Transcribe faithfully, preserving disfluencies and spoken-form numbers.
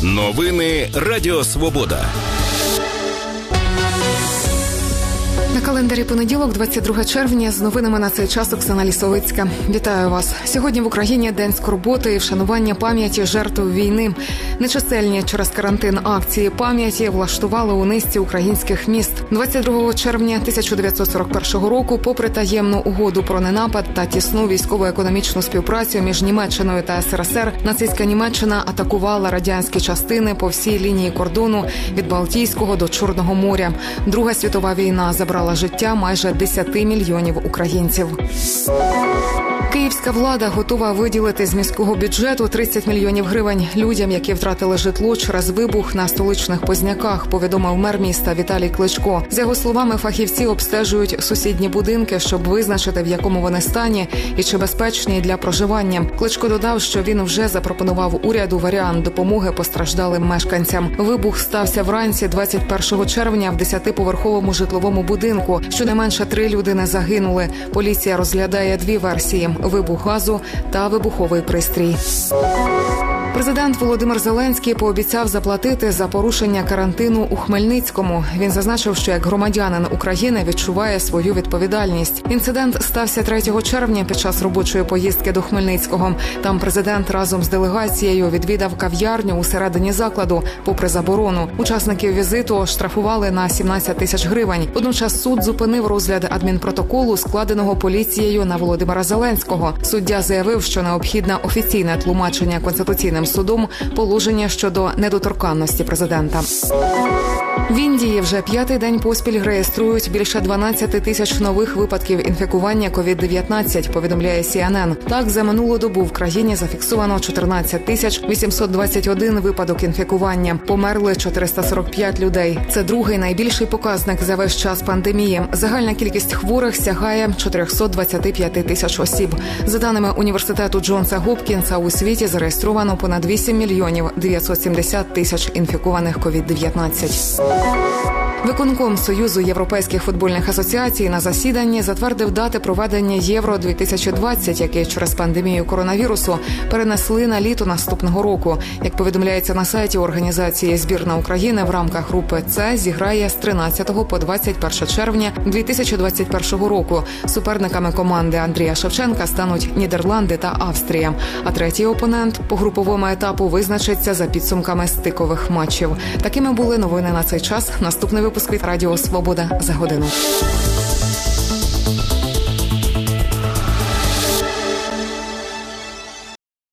Новини Радіо Свобода. На календарі понеділок, двадцять друге червня, з новинами на цей час Оксана Лісовицька. Вітаю вас. Сьогодні в Україні День скорботи і вшанування пам'яті жертв війни. Нечисельні через карантин акції пам'яті влаштували у низці українських міст. двадцять другого червня тисяча дев'ятсот сорок першого року, попри таємну угоду про ненапад та тісну військово-економічну співпрацю між Німеччиною та ес ер ес ер, нацистська Німеччина атакувала радянські частини по всій лінії кордону від Балтійського до Чорного моря. Друга світова війна забрала життя майже десяти мільйонів українців. Київська влада готова виділити з міського бюджету тридцять мільйонів гривень людям, які втратили житло через вибух на столичних Позняках, повідомив мер міста Віталій Кличко. За його словами, фахівці обстежують сусідні будинки, щоб визначити, в якому вони стані і чи безпечні для проживання. Кличко додав, що він вже запропонував уряду варіант допомоги постраждалим мешканцям. Вибух стався вранці двадцять першого червня в десятиповерховому житловому будинку. Щонайменше три людини загинули. Поліція розглядає дві версії – вибух газу та вибуховий пристрій. Президент Володимир Зеленський пообіцяв заплатити за порушення карантину у Хмельницькому. Він зазначив, що як громадянин України відчуває свою відповідальність. Інцидент стався третього червня під час робочої поїздки до Хмельницького. Там президент разом з делегацією відвідав кав'ярню усередині закладу, попри заборону. Учасників візиту штрафували на сімнадцять тисяч гривень. Водночас суд зупинив розгляд адмінпротоколу, складеного поліцією на Володимира Зеленського. Суддя заявив, що необхідне офіційне тлумачення Конституційним судом положення щодо недоторканності президента. В Індії вже п'ятий день поспіль реєструють більше дванадцять тисяч нових випадків інфікування ковід дев'ятнадцять, повідомляє сі ен ен. Так, за минулу добу в країні зафіксовано чотирнадцять тисяч вісімсот двадцять один випадок інфікування. Померли чотириста сорок п'ять людей. Це другий найбільший показник за весь час пандемії. Загальна кількість хворих сягає чотириста двадцять п'ять тисяч осіб. За даними університету Джонса Гопкінса, у світі зареєстровано понад вісім мільйонів дев'ятсот сімдесят тисяч інфікованих ковід дев'ятнадцять. Виконком Союзу європейських футбольних асоціацій на засіданні затвердив дати проведення Євро дві тисячі двадцять, які через пандемію коронавірусу перенесли на літо наступного року. Як повідомляється на сайті організації, збірна України в рамках групи С зіграє з тринадцятого по двадцять перше червня дві тисячі двадцять першого року. Суперниками команди Андрія Шевченка стануть Нідерланди та Австрія. А третій опонент по груповому етапу визначиться за підсумками стикових матчів. Такими були новини на цей час. Наступний випуск від Радіо Свобода за годину.